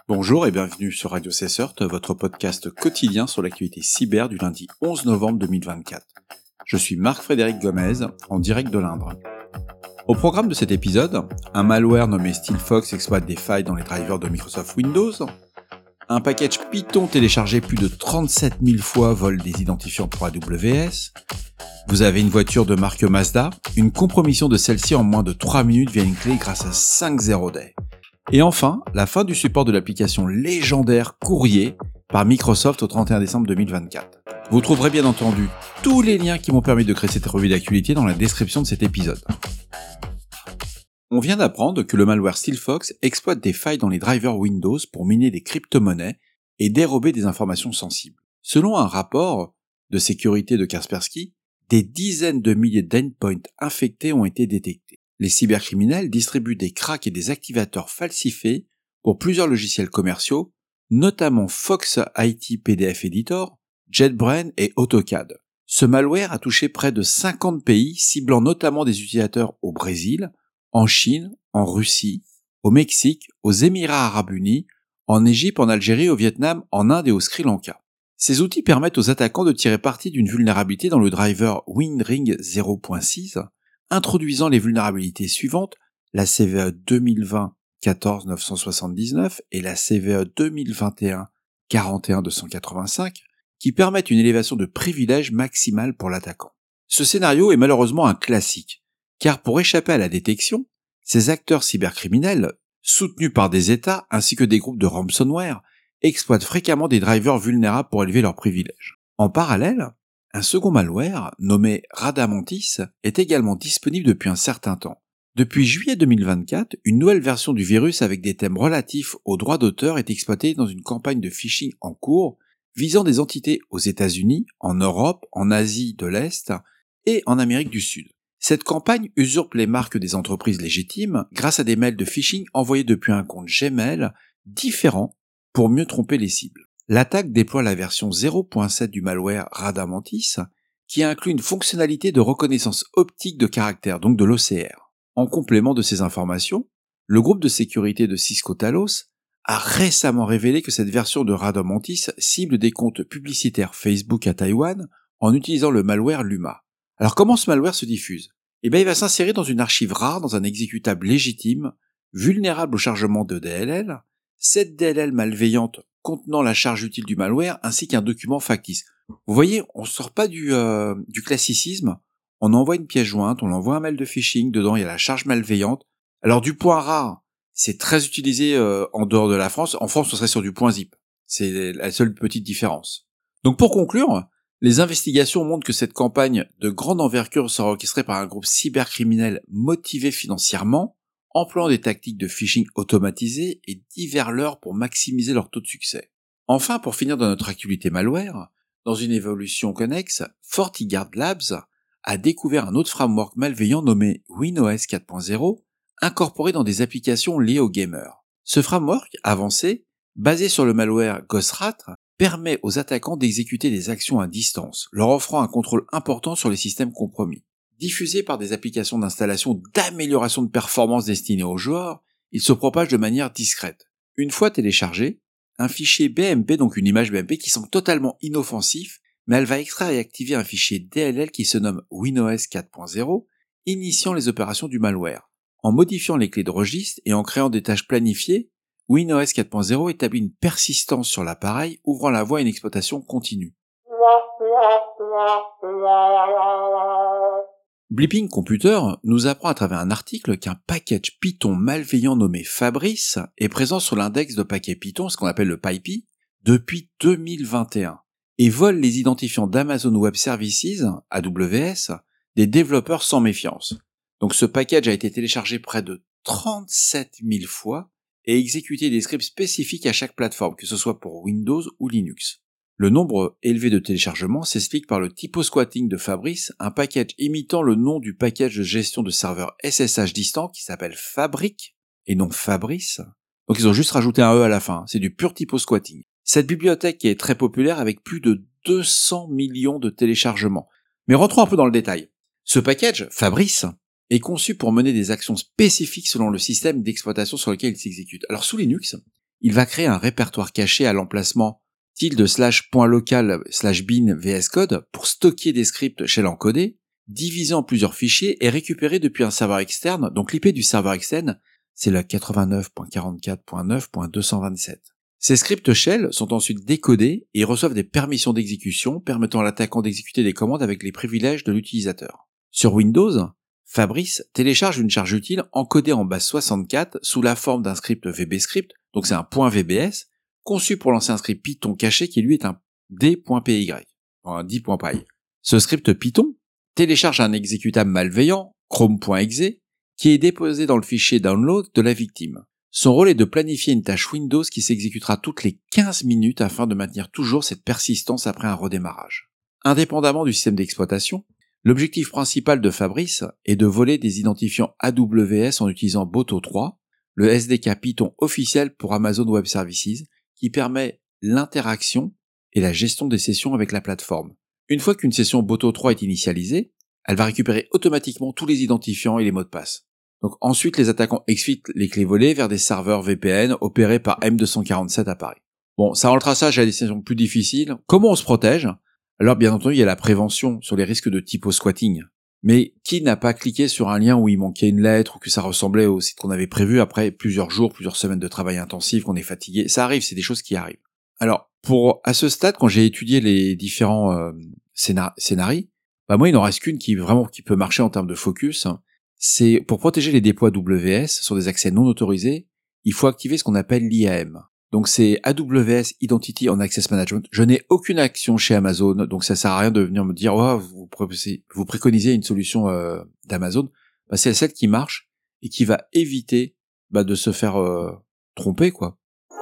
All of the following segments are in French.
Bonjour et bienvenue sur Radio Cessert, votre podcast quotidien sur l'actualité cyber du lundi 11 novembre 2024. Je suis Marc-Frédéric Gomez, en direct de l'Indre. Au programme de cet épisode, un malware nommé Steelfox exploite des failles dans les drivers de Microsoft Windows, un package Python téléchargé plus de 37 000 fois vole des identifiants pour AWS, vous avez une voiture de marque Mazda, une compromission de celle-ci en moins de 3 minutes via une clé grâce à 5.0 Day. Et enfin, la fin du support de l'application légendaire Courrier par Microsoft au 31 décembre 2024. Vous trouverez bien entendu tous les liens qui m'ont permis de créer cette revue d'actualité dans la description de cet épisode. On vient d'apprendre que le malware Steelfox exploite des failles dans les drivers Windows pour miner des crypto-monnaies et dérober des informations sensibles. Selon un rapport de sécurité de Kaspersky, des dizaines de milliers d'endpoints infectés ont été détectés. Les cybercriminels distribuent des cracks et des activateurs falsifiés pour plusieurs logiciels commerciaux, notamment Fox IT PDF Editor, JetBrains et AutoCAD. Ce malware a touché près de 50 pays, ciblant notamment des utilisateurs au Brésil, en Chine, en Russie, au Mexique, aux Émirats Arabes Unis, en Égypte, en Algérie, au Vietnam, en Inde et au Sri Lanka. Ces outils permettent aux attaquants de tirer parti d'une vulnérabilité dans le driver WinRing 0.6, introduisant les vulnérabilités suivantes, la CVE 2020-14-979 et la CVE 2021-41-285, qui permettent une élévation de privilèges maximale pour l'attaquant. Ce scénario est malheureusement un classique, car pour échapper à la détection, ces acteurs cybercriminels, soutenus par des États ainsi que des groupes de ransomware, exploitent fréquemment des drivers vulnérables pour élever leurs privilèges. En parallèle, un second malware, nommé Radamantis, est également disponible depuis un certain temps. Depuis juillet 2024, une nouvelle version du virus avec des thèmes relatifs aux droits d'auteur est exploitée dans une campagne de phishing en cours, visant des entités aux États-Unis, en Europe, en Asie de l'Est et en Amérique du Sud. Cette campagne usurpe les marques des entreprises légitimes grâce à des mails de phishing envoyés depuis un compte Gmail différent pour mieux tromper les cibles. L'attaque déploie la version 0.7 du malware Radamantis, qui inclut une fonctionnalité de reconnaissance optique de caractères, donc de l'OCR. En complément de ces informations, le groupe de sécurité de Cisco Talos a récemment révélé que cette version de Radamantis cible des comptes publicitaires Facebook à Taïwan en utilisant le malware Luma. Alors comment ce malware se diffuse ? Il va s'insérer dans une archive rare dans un exécutable légitime, vulnérable au chargement de DLL, cette DLL malveillante contenant la charge utile du malware ainsi qu'un document factice. Vous voyez, on sort pas du classicisme, on envoie une pièce jointe, on envoie un mail de phishing, dedans il y a la charge malveillante. Alors du point rare, c'est très utilisé en dehors de la France, en France on serait sur du point zip. C'est la seule petite différence. Donc pour conclure, les investigations montrent que cette campagne de grande envergure sera orchestrée par un groupe cybercriminel motivé financièrement, employant des tactiques de phishing automatisées et divers leurres pour maximiser leur taux de succès. Enfin, pour finir dans notre actualité malware, dans une évolution connexe, FortiGuard Labs a découvert un autre framework malveillant nommé WinOS 4.0, incorporé dans des applications liées aux gamers. Ce framework avancé, basé sur le malware Ghostrat, permet aux attaquants d'exécuter des actions à distance, leur offrant un contrôle important sur les systèmes compromis. Diffusé par des applications d'installation d'amélioration de performance destinées aux joueurs, il se propage de manière discrète. Une fois téléchargé, un fichier BMP, donc une image BMP qui semble totalement inoffensif, mais elle va extraire et activer un fichier DLL qui se nomme WinOS 4.0, initiant les opérations du malware. En modifiant les clés de registre et en créant des tâches planifiées, WinOS 4.0 établit une persistance sur l'appareil, ouvrant la voie à une exploitation continue. Blipping Computer nous apprend à travers un article qu'un package Python malveillant nommé Fabrice est présent sur l'index de paquets Python, ce qu'on appelle le PyPy, depuis 2021, et vole les identifiants d'Amazon Web Services, AWS, des développeurs sans méfiance. Donc ce package a été téléchargé près de 37 000 fois et exécuté des scripts spécifiques à chaque plateforme, que ce soit pour Windows ou Linux. Le nombre élevé de téléchargements s'explique par le typo-squatting de Fabrice, un package imitant le nom du package de gestion de serveurs SSH distant qui s'appelle Fabric et non Fabrice. Donc ils ont juste rajouté un E à la fin, c'est du pur typo-squatting. Cette bibliothèque qui est très populaire avec plus de 200 millions de téléchargements. Mais rentrons un peu dans le détail. Ce package, Fabrice, est conçu pour mener des actions spécifiques selon le système d'exploitation sur lequel il s'exécute. Alors sous Linux, il va créer un répertoire caché à l'emplacement ~.local/bin vscode pour stocker des scripts shell encodés, divisés en plusieurs fichiers et récupérés depuis un serveur externe. Donc l'IP du serveur externe, c'est le 89.44.9.227. Ces scripts shell sont ensuite décodés et reçoivent des permissions d'exécution permettant à l'attaquant d'exécuter des commandes avec les privilèges de l'utilisateur. Sur Windows, Fabrice télécharge une charge utile encodée en base 64 sous la forme d'un script VBScript, donc c'est un .vbs, conçu pour lancer un script Python caché qui lui est un d.py, un d.py. Ce script Python télécharge un exécutable malveillant, chrome.exe, qui est déposé dans le fichier download de la victime. Son rôle est de planifier une tâche Windows qui s'exécutera toutes les 15 minutes afin de maintenir toujours cette persistance après un redémarrage. Indépendamment du système d'exploitation, l'objectif principal de Fabrice est de voler des identifiants AWS en utilisant Boto3, le SDK Python officiel pour Amazon Web Services, qui permet l'interaction et la gestion des sessions avec la plateforme. Une fois qu'une session Boto3 est initialisée, elle va récupérer automatiquement tous les identifiants et les mots de passe. Donc ensuite, les attaquants exfiltrent les clés volées vers des serveurs VPN opérés par M247 à Paris. Bon, ça rend le traçage à la destination plus difficile. Comment on se protège ? Alors bien entendu, il y a la prévention sur les risques de typo-squatting. Mais qui n'a pas cliqué sur un lien où il manquait une lettre ou que ça ressemblait au site qu'on avait prévu après plusieurs jours, plusieurs semaines de travail intensif, qu'on est fatigué ? Ça arrive, c'est des choses qui arrivent. Alors, à ce stade, quand j'ai étudié les différents scénarios, moi, il n'en reste qu'une qui peut marcher en termes de focus. C'est pour protéger les déploits AWS sur des accès non autorisés, il faut activer ce qu'on appelle l'IAM. Donc c'est AWS Identity and Access Management. Je n'ai aucune action chez Amazon, donc ça sert à rien de venir me dire vous préconisez une solution d'Amazon. C'est celle qui marche et qui va éviter de se faire tromper, quoi.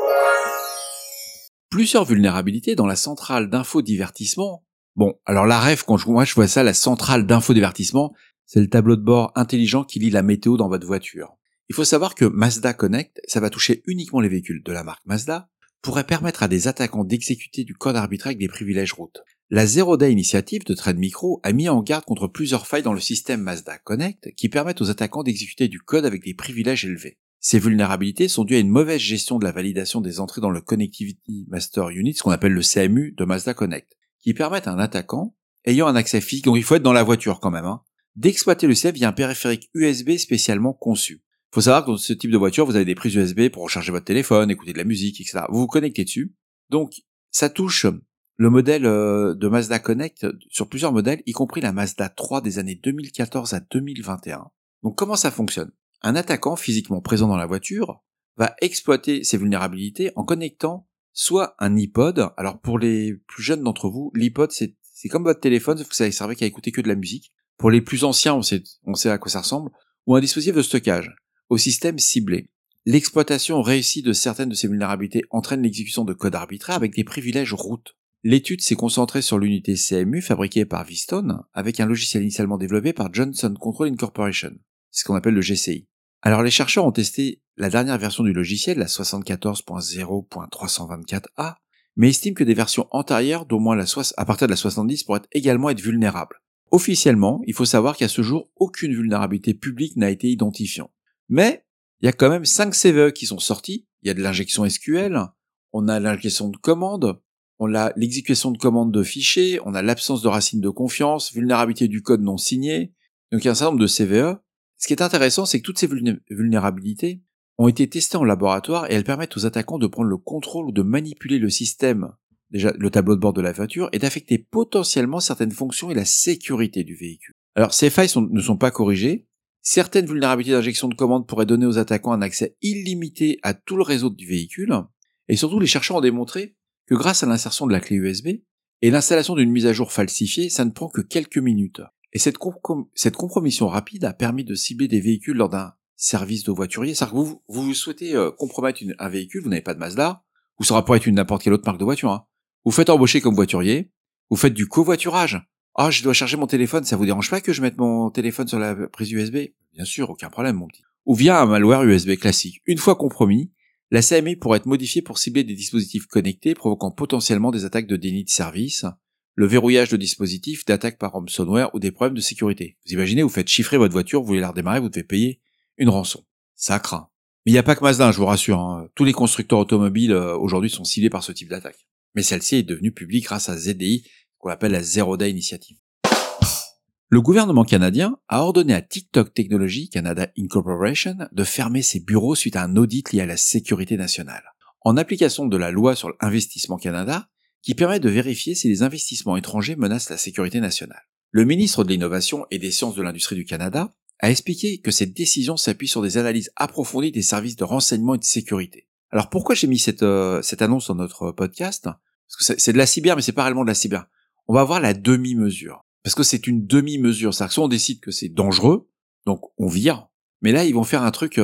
Plusieurs vulnérabilités dans la centrale d'infodivertissement. Bon, alors la ref, moi je vois ça, la centrale d'infodivertissement, c'est le tableau de bord intelligent qui lit la météo dans votre voiture. Il faut savoir que Mazda Connect, ça va toucher uniquement les véhicules de la marque Mazda, pourrait permettre à des attaquants d'exécuter du code arbitraire avec des privilèges route. La Zero Day Initiative de Trade Micro a mis en garde contre plusieurs failles dans le système Mazda Connect qui permettent aux attaquants d'exécuter du code avec des privilèges élevés. Ces vulnérabilités sont dues à une mauvaise gestion de la validation des entrées dans le Connectivity Master Unit, ce qu'on appelle le CMU de Mazda Connect, qui permettent à un attaquant, ayant un accès physique, donc il faut être dans la voiture quand même, d'exploiter le système via un périphérique USB spécialement conçu. Faut savoir que dans ce type de voiture, vous avez des prises USB pour recharger votre téléphone, écouter de la musique, etc. Vous vous connectez dessus. Donc, ça touche le modèle de Mazda Connect sur plusieurs modèles, y compris la Mazda 3 des années 2014 à 2021. Donc, comment ça fonctionne ? Un attaquant physiquement présent dans la voiture va exploiter ces vulnérabilités en connectant soit un iPod. Alors, pour les plus jeunes d'entre vous, l'iPod, c'est comme votre téléphone, sauf que ça ne servait qu'à écouter que de la musique. Pour les plus anciens, on sait à quoi ça ressemble. Ou un dispositif de stockage au système ciblé. L'exploitation réussie de certaines de ces vulnérabilités entraîne l'exécution de code arbitraire avec des privilèges route. L'étude s'est concentrée sur l'unité CMU fabriquée par Vistone avec un logiciel initialement développé par Johnson Control Incorporation, c'est ce qu'on appelle le GCI. Alors les chercheurs ont testé la dernière version du logiciel, la 74.0.324a, mais estiment que des versions antérieures d'au moins à partir de la 70 pourraient également être vulnérables. Officiellement, il faut savoir qu'à ce jour, aucune vulnérabilité publique n'a été identifiée. Mais il y a quand même 5 CVE qui sont sortis. Il y a de l'injection SQL, on a l'injection de commandes, on a l'exécution de commandes de fichiers, on a l'absence de racines de confiance, vulnérabilité du code non signé. Donc il y a un certain nombre de CVE. Ce qui est intéressant, c'est que toutes ces vulnérabilités ont été testées en laboratoire et elles permettent aux attaquants de prendre le contrôle ou de manipuler le système, déjà le tableau de bord de la voiture, et d'affecter potentiellement certaines fonctions et la sécurité du véhicule. Alors ces failles ne sont pas corrigées. Certaines vulnérabilités d'injection de commandes pourraient donner aux attaquants un accès illimité à tout le réseau du véhicule, et surtout les chercheurs ont démontré que grâce à l'insertion de la clé USB et l'installation d'une mise à jour falsifiée, ça ne prend que quelques minutes. Et cette compromission rapide a permis de cibler des véhicules lors d'un service de voiturier. C'est-à-dire que vous souhaitez compromettre un véhicule, vous n'avez pas de Mazda, ou ça pourrait être n'importe quelle autre marque de voiture. Vous faites embaucher comme voiturier, vous faites du covoiturage. Ah, je dois charger mon téléphone, ça vous dérange pas que je mette mon téléphone sur la prise USB ? Bien sûr, aucun problème, mon petit. Ou via un malware USB classique. Une fois compromis, la CMI pourrait être modifiée pour cibler des dispositifs connectés provoquant potentiellement des attaques de déni de service, le verrouillage de dispositifs, d'attaques par ransomware ou des problèmes de sécurité. Vous imaginez, vous faites chiffrer votre voiture, vous voulez la redémarrer, vous devez payer une rançon. Ça craint. Mais il n'y a pas que Mazda, je vous rassure, hein. Tous les constructeurs automobiles aujourd'hui sont ciblés par ce type d'attaque. Mais celle-ci est devenue publique grâce à ZDI, qu'on appelle la Zero Day Initiative. Le gouvernement canadien a ordonné à TikTok Technology Canada Incorporation de fermer ses bureaux suite à un audit lié à la sécurité nationale. En application de la loi sur l'Investissement Canada, qui permet de vérifier si les investissements étrangers menacent la sécurité nationale. Le ministre de l'Innovation et des Sciences de l'Industrie du Canada a expliqué que cette décision s'appuie sur des analyses approfondies des services de renseignement et de sécurité. Alors pourquoi j'ai mis cette annonce dans notre podcast ? Parce que c'est de la cyber, mais c'est pas réellement de la cyber. On va voir la demi-mesure. Parce que c'est une demi-mesure. C'est-à-dire que soit on décide que c'est dangereux, donc on vire, mais là ils vont faire un truc,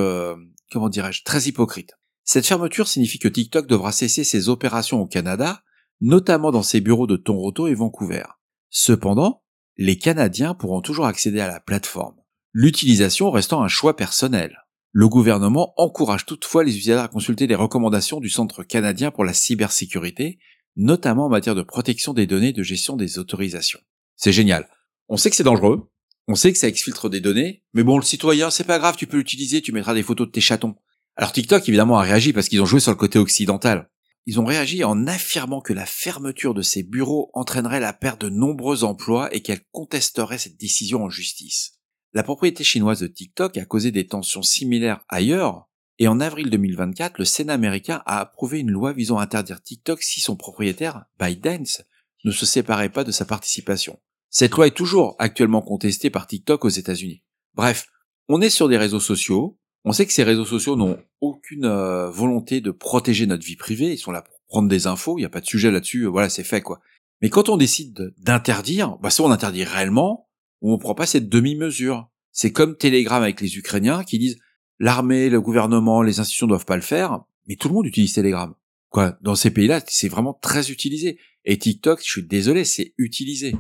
très hypocrite. Cette fermeture signifie que TikTok devra cesser ses opérations au Canada, notamment dans ses bureaux de Toronto et Vancouver. Cependant, les Canadiens pourront toujours accéder à la plateforme, l'utilisation restant un choix personnel. Le gouvernement encourage toutefois les utilisateurs à consulter les recommandations du Centre canadien pour la cybersécurité, notamment en matière de protection des données et de gestion des autorisations. C'est génial. On sait que c'est dangereux, on sait que ça exfiltre des données, mais bon, le citoyen, c'est pas grave, tu peux l'utiliser, tu mettras des photos de tes chatons. Alors TikTok, évidemment, a réagi parce qu'ils ont joué sur le côté occidental. Ils ont réagi en affirmant que la fermeture de ces bureaux entraînerait la perte de nombreux emplois et qu'elle contesterait cette décision en justice. La propriété chinoise de TikTok a causé des tensions similaires ailleurs, et en avril 2024, le Sénat américain a approuvé une loi visant à interdire TikTok si son propriétaire, ByteDance, ne se séparait pas de sa participation. Cette loi est toujours actuellement contestée par TikTok aux États-Unis. Bref, on est sur des réseaux sociaux, on sait que ces réseaux sociaux n'ont aucune volonté de protéger notre vie privée, ils sont là pour prendre des infos, il n'y a pas de sujet là-dessus, voilà, c'est fait quoi. Mais quand on décide d'interdire, soit on interdit réellement, ou on prend pas cette demi-mesure. C'est comme Telegram avec les Ukrainiens qui disent l'armée, le gouvernement, les institutions doivent pas le faire, mais tout le monde utilise Telegram. Quoi, dans ces pays-là, c'est vraiment très utilisé. Et TikTok, je suis désolé, c'est utilisé.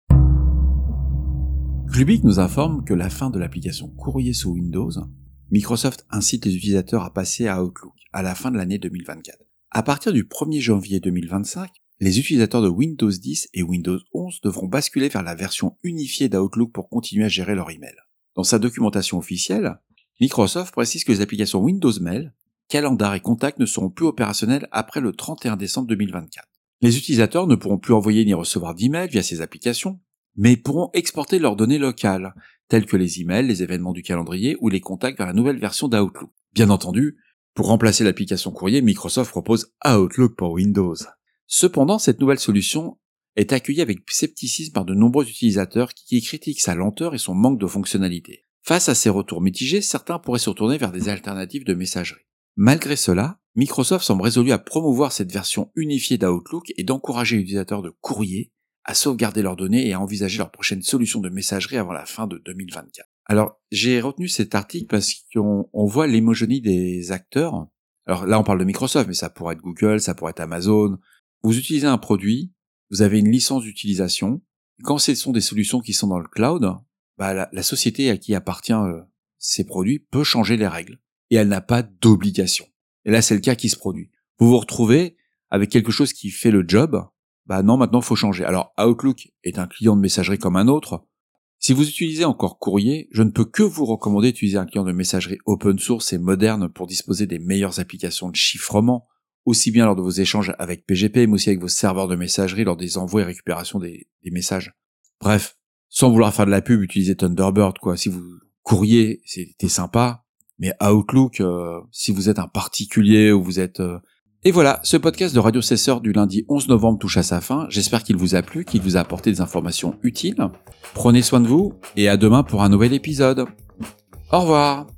Clubic nous informe que la fin de l'application Courrier sous Windows, Microsoft incite les utilisateurs à passer à Outlook à la fin de l'année 2024. À partir du 1er janvier 2025, les utilisateurs de Windows 10 et Windows 11 devront basculer vers la version unifiée d'Outlook pour continuer à gérer leur email. Dans sa documentation officielle, Microsoft précise que les applications Windows Mail, Calendar et Contact ne seront plus opérationnelles après le 31 décembre 2024. Les utilisateurs ne pourront plus envoyer ni recevoir d'emails via ces applications, mais pourront exporter leurs données locales, telles que les emails, les événements du calendrier ou les contacts vers la nouvelle version d'Outlook. Bien entendu, pour remplacer l'application courrier, Microsoft propose Outlook pour Windows. Cependant, cette nouvelle solution est accueillie avec scepticisme par de nombreux utilisateurs qui critiquent sa lenteur et son manque de fonctionnalité. Face à ces retours mitigés, certains pourraient se tourner vers des alternatives de messagerie. Malgré cela, Microsoft semble résolu à promouvoir cette version unifiée d'Outlook et d'encourager les utilisateurs de courrier à sauvegarder leurs données et à envisager leur prochaine solution de messagerie avant la fin de 2024. Alors, j'ai retenu cet article parce qu'on voit l'hémogonie des acteurs. Alors là, on parle de Microsoft, mais ça pourrait être Google, ça pourrait être Amazon. Vous utilisez un produit, vous avez une licence d'utilisation. Quand ce sont des solutions qui sont dans le cloud, la société à qui appartient ces produits peut changer les règles. Et elle n'a pas d'obligation. Et là, c'est le cas qui se produit. Vous vous retrouvez avec quelque chose qui fait le job. Non, maintenant, il faut changer. Alors, Outlook est un client de messagerie comme un autre. Si vous utilisez encore Courrier, je ne peux que vous recommander d'utiliser un client de messagerie open source et moderne pour disposer des meilleures applications de chiffrement, aussi bien lors de vos échanges avec PGP, mais aussi avec vos serveurs de messagerie lors des envois et récupération des messages. Bref, sans vouloir faire de la pub, utilisez Thunderbird, quoi. Si vous Courrier, c'était sympa, mais Outlook, si vous êtes un particulier ou vous êtes... Et voilà, ce podcast de Radio Cesseur du lundi 11 novembre touche à sa fin. J'espère qu'il vous a plu, qu'il vous a apporté des informations utiles. Prenez soin de vous et à demain pour un nouvel épisode. Au revoir.